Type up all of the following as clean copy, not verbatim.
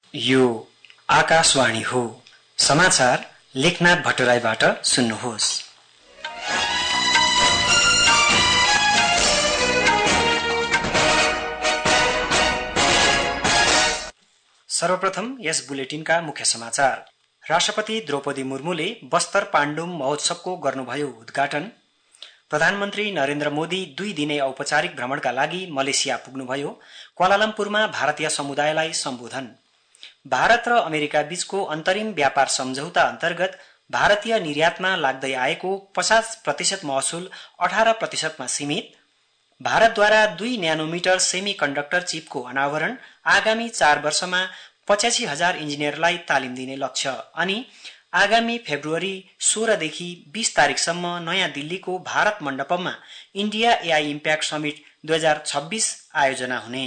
यो आकाशवाणी हो। समाचार लेखनाथ भट्टराईबाट सुन्नुहोस्। सर्वप्रथम यस बुलेटिनका मुख्य समाचार। राष्ट्रपति द्रौपदी मुर्मुले बस्तर पाण्डुम महोत्सवको गर्नुभयो उद्घाटन। प्रधानमन्त्री नरेन्द्र मोदी 2 दिने औपचारिक भ्रमणका लागि मलेसिया पुग्नुभयो। क्वालालम्पुरमा भारतीय समुदायलाई सम्बोधन। भारत र अमेरिका बीचको अन्तरिम व्यापार सम्झौता अन्तर्गत भारतीय निर्यातमा लाग्दै आएको 50% महसुल 18% मा सीमित। भारतद्वारा 2 न्यानोमिटर सेमी कन्डक्टर चिपको अनावरण। आगामी 4 वर्षमा 85,000 इन्जिनियरलाई तालिम दिने लक्ष्य। अनि आगामी फेब्रुअरी 16 देखि 20 तारिकसम्म नयाँ दिल्लीको भारत मण्डपममा इन्डिया एआई इम्प्याक्ट समिट 2026 आयोजना हुने।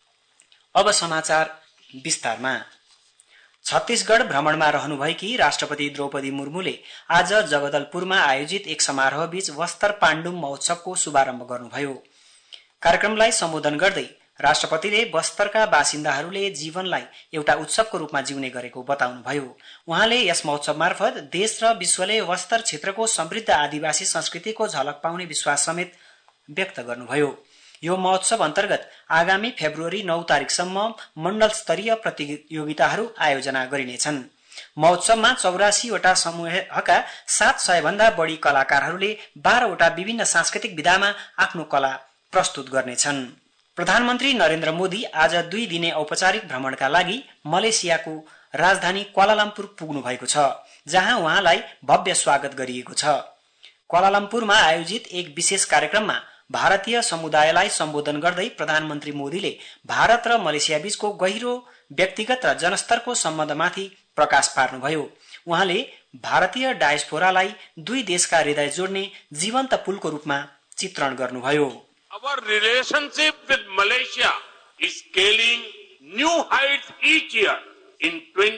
अब समाचार विस्तारमा। छत्तीसगढ़ भ्रमणमा रहनुभएकी राष्ट्रपति द्रौपदी मुर्मुले आज जगदलपुरमा आयोजित एक समारोहबीच बस्तर पाण्डुम महोत्सवको शुभारम्भ गर्नुभयो। कार्यक्रमलाई सम्बोधन गर्दै राष्ट्रपतिले बस्तरका बासिन्दाहरूले जीवनलाई एउटा उत्सवको रूपमा जिउने गरेको बताउनुभयो। उहाँले यस महोत्सव मार्फत देश र विश्वले बस्तर क्षेत्रको समृद्ध आदिवासी संस्कृतिको झलक पाउने विश्वास समेत व्यक्त गर्नुभयो। यो महोत्सव अन्तर्गत आगामी फेब्रुअरी 9 तारिकसम्म मण्डल स्तरीय प्रतियोगिताहरू आयोजना गरिनेछन्। महोत्सवमा 84 वटा समूहका 700 भन्दा बढी कलाकारहरूले 12 वटा विभिन्न सांस्कृतिक विधामा आफ्नो कला प्रस्तुत गर्नेछन्। प्रधानमन्त्री नरेन्द्र मोदी आज 2 दिने औपचारिक भ्रमणका लागि मलेसियाको राजधानी क्वालालम्पुर पुग्नु भएको छ, जहाँ उहाँलाई भव्य स्वागत गरिएको छ। क्वालालम्पुरमा आयोजित एक विशेष कार्यक्रममा भारतीय समुदायलाई सम्बोधन गर्दै प्रधानमन्त्री मोदीले भारत र मलेसिया बीचको गहिरो व्यक्तिगत र जनस्तरको सम्बन्धमाथि प्रकाश पार्नुभयो। उहाँले भारतीय डायस्पोरालाई 2 देशका हृदय जोड्ने जीवन्त पुलको रूपमा चित्रण गर्नुभयो। Our relationship with Malaysia is scaling new heights each year. In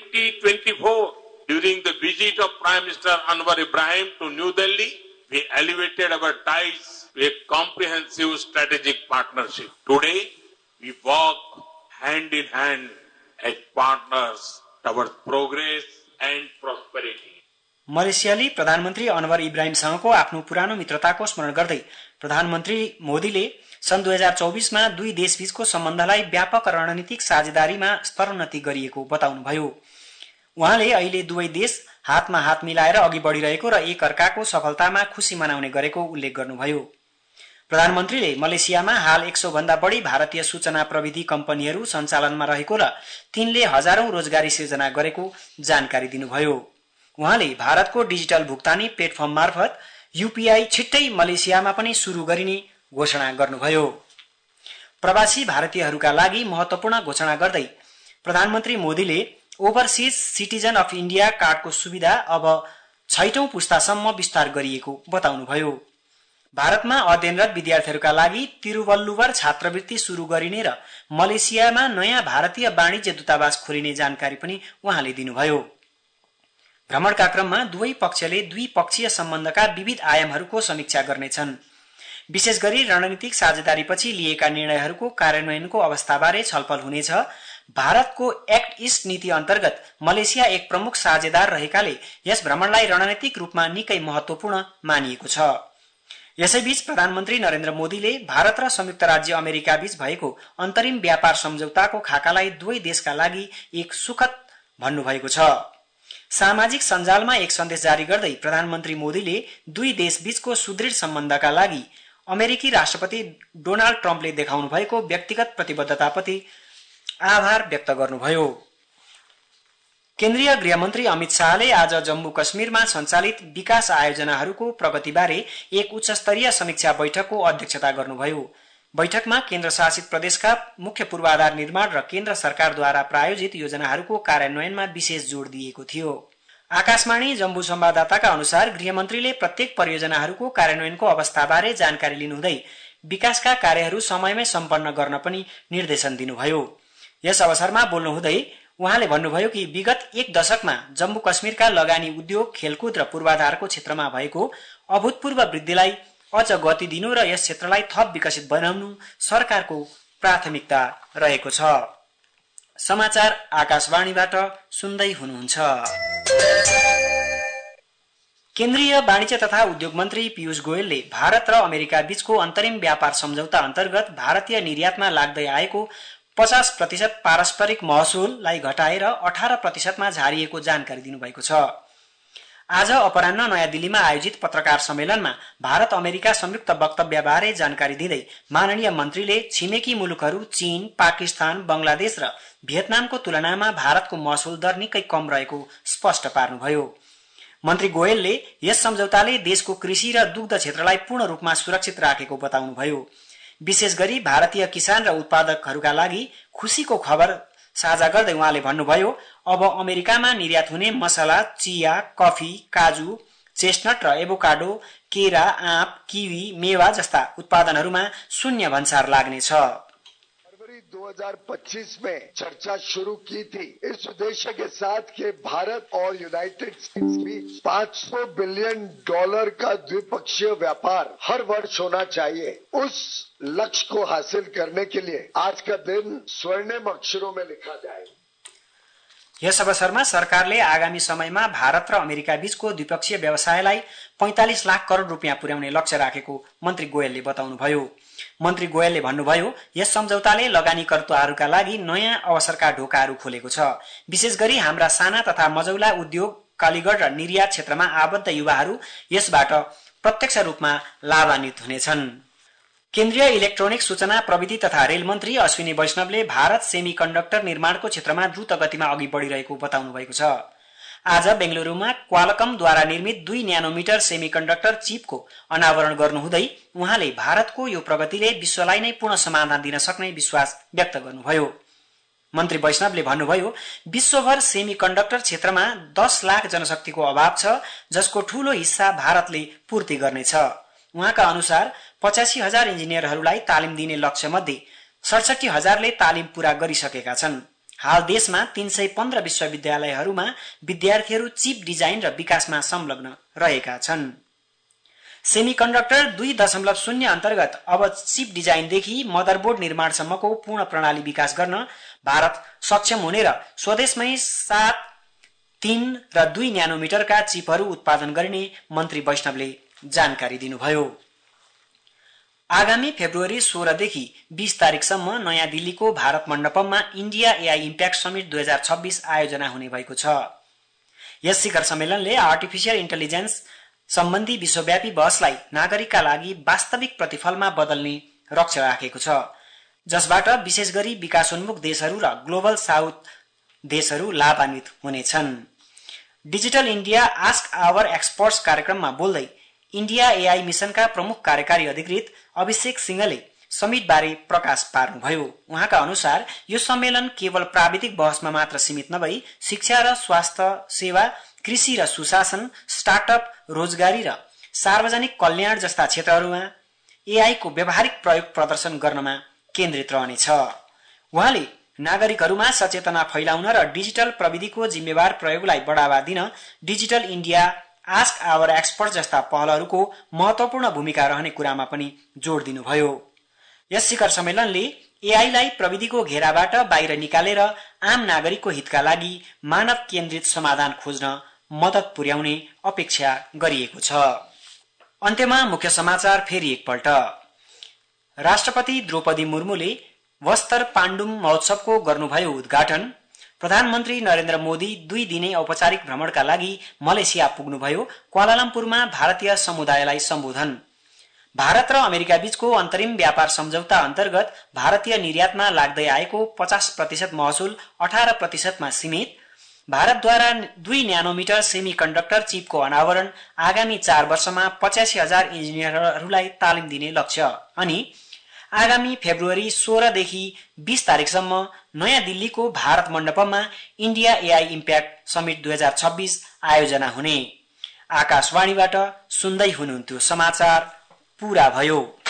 2024, during the visit of Prime Minister Anwar Ibrahim to New Delhi, we elevated our ties to a comprehensive strategic partnership. Today, we walk hand in hand as partners towards progress and prosperity. मलेसियाली प्रधानमन्त्री अनवर इब्राहिमसँगको आफ्नो पुरानो मित्रताको स्मरण गर्दै प्रधानमन्त्री मोदीले सन् 2024 मा 2 देशबीचको सम्बन्धलाई व्यापक रणनीतिक साझेदारीमा स्तरोन्नति गरिएको बताउनुभयो। उहाँले अहिले दुवै देश हातमा हात मिलाएर अघि बढिरहेको र एक अर्काको सफलतामा खुशी मनाउने गरेको उल्लेख गर्नुभयो। प्रधानमन्त्रीले मलेसियामा हाल 100 भन्दा बढी भारतीय सूचना प्रविधि कम्पनीहरू सञ्चालनमा रहेको र तिनले हजारौं रोजगारी सिर्जना गरेको जानकारी दिनुभयो। उहाँले भारतको डिजिटल भुक्तानी प्लेटफर्म मार्फत यूपीआई छिट्टै मलेसियामा पनि सुरु गरिने घोषणा गर्नुभयो। प्रवासी भारतीयहरूका लागि महत्वपूर्ण घोषणा गर्दै प्रधानमन्त्री मोदीले ओभरसीज सिटिजन अफ इन्डिया कार्डको सुविधा अब 6औं पुस्तासम्म विस्तार गरिएको बताउनुभयो। भारतमा अध्ययनरत विद्यार्थीहरूका लागि तिरुवल्लुवर छात्रवृत्ति सुरु गरिने र मलेसियामा नयाँ भारतीय वाणिज्य दूतावास खोलिने जानकारी पनि उहाँले दिनुभयो। भ्रमणका क्रममा दुवै पक्षले द्विपक्षीय सम्बन्धका विविध आयामहरूको समीक्षा गर्नेछन्। विशेष गरी रणनीतिक साझेदारीपछि लिएका निर्णयहरूको कार्यान्वयनको अवस्थाबारे छलफल हुनेछ। भारतको एक्ट ईस्ट नीति अन्तर्गत मलेसिया एक प्रमुख साझेदार रहेकाले यस भ्रमणलाई रणनीतिक रूपमा निकै महत्वपूर्ण मानिएको छ। यसैबीच प्रधानमन्त्री नरेन्द्र मोदीले भारत र संयुक्त राज्य अमेरिका बीच भएको अन्तरिम व्यापार सम्झौताको खाकालाई दुवै देशका लागि एक सुखद भन्नुभएको छ। सामाजिक सञ्जालमा एक सन्देश जारी गर्दै प्रधानमन्त्री मोदीले 2 देशबीचको सुदृढ सम्बन्धका लागि अमेरिकी राष्ट्रपति डोनाल्ड ट्रम्पले देखाउनु भएको व्यक्तिगत प्रतिबद्धताप्रति आभार व्यक्त गर्नुभयो। केन्द्रीय गृहमन्त्री अमित शाहले आज जम्मू कश्मीरमा सञ्चालित विकास आयोजनाहरूको प्रगतिबारे एक उच्चस्तरीय समीक्षा बैठकको अध्यक्षता गर्नुभयो। बैठकमा केन्द्र शासित प्रदेशका मुख्य पूर्वाधार निर्माण र केन्द्र सरकारद्वारा प्रायोजित योजनाहरूको कार्यान्वयनमा विशेष जोड़ दिएको थियो। आकाशवाणी जम्मू संवाददाताका अनुसार गृहमन्त्रीले प्रत्येक परियोजनाहरूको कार्यान्वयनको अवस्थाबारे जानकारी लिनुहुँदै विकासका कार्यहरू समयमै सम्पन्न गर्न पनि निर्देशन दिनुभयो। यस अवसरमा बोल्नुहुँदै उहाँले भन्नुभयो कि विगत 1 दशकमा जम्मू कश्मीरका लगानी उद्योग, खेलकुद र पूर्वाधारको क्षेत्रमा भएको अभूतपूर्व वृद्धिलाई अझ गति दिनु र यस क्षेत्रलाई थप विकसित बनाउनु सरकारको प्राथमिकता रहेको छ। समाचार आकाशवाणीबाट सुन्दै हुनुहुन्छ। केन्द्रीय वाणिज्य तथा उद्योग मन्त्री पीयूष गोयलले भारत र अमेरिका बीचको अन्तरिम व्यापार सम्झौता अन्तर्गत भारतीय निर्यातमा लाग्दै आएको 50% पारस्परिक महसुललाई घटाएर 18%मा झारिएको जानकारी दिनुभएको छ। आज अपराह्न नयाँ दिल्लीमा आयोजित पत्रकार सम्मेलनमा भारत अमेरिका संयुक्त वक्तव्यबारे जानकारी दिँदै माननीय मन्त्रीले छिमेकी मुलुकहरू चीन, पाकिस्तान, बंगलादेश र भियतनामको तुलनामा भारतको महसुल दर निकै कम रहेको स्पष्ट पार्नुभयो। मन्त्री गोयलले यस सम्झौताले देशको कृषि र दुग्ध क्षेत्रलाई पूर्ण रूपमा सुरक्षित राखेको बताउनुभयो। विशेष गरी भारतीय किसान र उत्पादकहरूका लागि खुशीको खबर साझा गर्दै उहाँले भन्नुभयो, अब अमेरिकामा निर्यात हुने मसला, चिया, कफी, काजु, चेस्टनट र एभोकाडो, केरा, आँप, किवी, मेवा जस्ता उत्पादनहरूमा शून्य भन्सार लाग्नेछ। 2025 में चर्चा शुरू की थी इस उद्देश्य के साथ कि भारत और यूनाइटेड स्टेट्स के बीच $500 बिलियन का द्विपक्षीय व्यापार हर वर्ष होना चाहिए। उस लक्ष्य को हासिल करने के लिए आज का दिन स्वर्णिम अक्षरों में लिखा जाए। यस अवसरमा सरकारले आगामी समयमा भारत र अमेरिका बीचको द्विपक्षीय व्यवसायलाई 45 लाख करोड रुपियाँ पुर्याउने लक्ष्य राखेको मन्त्री गोयलले बताउनुभयो। मन्त्री गोयलले भन्नुभयो, यस सम्झौताले लगानीकर्ताहरूका लागि नयाँ अवसरका ढोकाहरू खोलेको छ। विशेष गरी हाम्रा साना तथा मझौला उद्योग, कालीगढ र निर्यात क्षेत्रमा आबद्ध युवाहरू यसबाट प्रत्यक्ष रूपमा लाभान्वित हुनेछन्। केन्द्रीय इलेक्ट्रोनिक सूचना प्रविधि तथा रेल मन्त्री अश्विनी वैष्णवले भारत सेमीकन्डक्टर निर्माणको क्षेत्रमा द्रुत गतिमा अघि बढिरहेको बताउनु भएको छ। आज बेंगलुरूमा क्वालकमद्वारा निर्मित 2 न्यानोमिटर सेमीकन्डक्टर चिपको अनावरण गर्नुहुँदै उहाँले भारतको यो प्रगतिले विश्वलाई नै पूर्ण समाधान दिन सक्ने विश्वास व्यक्त गर्नुभयो। मन्त्री वैष्णवले भन्नुभयो, विश्वभर सेमीकन्डक्टर क्षेत्रमा 10 लाख जनशक्तिको अभाव छ, जसको ठूलो हिस्सा भारतले पूर्ति गर्नेछ। उहाँका अनुसार 85,000 इन्जिनियरहरूलाई तालिम दिने लक्ष्य मध्ये 67,000ले तालिम पूरा गरिसकेका छन्। हाल देशमा 315 विश्वविद्यालयहरूमा विद्यार्थीहरू चिप डिजाइन र विकासमा संलग्न रहेका छन्। सेमीकन्डक्टर 2.0 अन्तर्गत अब चिप डिजाइनदेखि मदरबोर्ड निर्माणसम्मको पूर्ण प्रणाली विकास गर्न भारत सक्षम हुने र स्वदेशमै 7, 3 र 2 न्यानोमिटरका चिपहरू उत्पादन गर्ने मन्त्री वैष्णवले जानकारी दिनुभयो। आगामी फेब्रुअरी 16 देखि 20 तारिकसम्म नयाँ दिल्लीको भारत मण्डपममा इण्डिया एआई इम्प्याक्ट समिट 2026 आयोजना हुने भएको छ। यस शिखर सम्मेलनले आर्टिफिशियल इन्टेलिजेन्स सम्बन्धी विश्वव्यापी बहसलाई नागरिकका लागि वास्तविक प्रतिफलमा बदल्ने लक्ष्य राखेको छ, जसबाट विशेष गरी विकासोन्मुख देशहरू र ग्लोबल साउथ देशहरू लाभान्वित हुनेछन्। Digital India ask our experts कार्यक्रममा बोल्दै इण्डिया एआई मिशनका प्रमुख कार्यकारी अधिकृत अभिषेक सिंहले समिट बारे प्रकाश पार्नुभयो। उहाँका अनुसार यो सम्मेलन केवल प्राविधिक बहसमा मात्र सीमित नभई शिक्षा र स्वास्थ्य सेवा, कृषि र सुशासन, स्टार्टअप, रोजगारी र सार्वजनिक कल्याण जस्ता क्षेत्रहरूमा एआई को व्यावहारिक प्रयोग प्रदर्शन गर्नमा केन्द्रित रहनेछ। उहाँले नागरिकहरूमा सचेतना फैलाउन र डिजिटल प्रविधिको जिम्मेवार प्रयोगलाई बढावा दिन digital India ask our expert जस्ता पहलहरूको महत्वपूर्ण भूमिका रहने कुरामा पनि जोड़ दिनुभयो। यस शिखर सम्मेलनले एआईलाई प्रविधिको घेराबाट बाहिर निकालेर आम नागरिकको हितका लागि मानव केन्द्रित समाधान खोज्न मद्दत पुर्याउने अपेक्षा गरिएको छ। अन्त्यमा मुख्य समाचार फेरि एकपल्ट। राष्ट्रपति द्रौपदी मुर्मुले बस्तर पाण्डुम महोत्सवको गर्नुभयो उद्घाटन। प्रधानमन्त्री नरेन्द्र मोदी 2 दिने औपचारिक भ्रमणका लागि मलेसिया पुग्नुभयो। क्वालालम्पुरमा भारतीय समुदायलाई सम्बोधन। भारत र अमेरिका बीचको अन्तरिम व्यापार सम्झौता अन्तर्गत भारतीय निर्यातमा लाग्दै आएको 50% महसुल 18%मा सीमित। भारतद्वारा 2 न्यानोमिटर सेमीकन्डक्टर चिपको अनावरण। आगामी 4 वर्षमा 85,000 इन्जिनियरहरूलाई तालिम दिने लक्ष्य। अनि आगामी फेब्रुअरी 16 देखि 20 तारिकसम्म नयाँ दिल्लीको भारत मण्डपममा इण्डिया एआई इम्प्याक्ट समिट 2026 आयोजना हुने। आकाशवाणीबाट सुन्दै हुनुहुन्थ्यो समाचार पूरा भयो।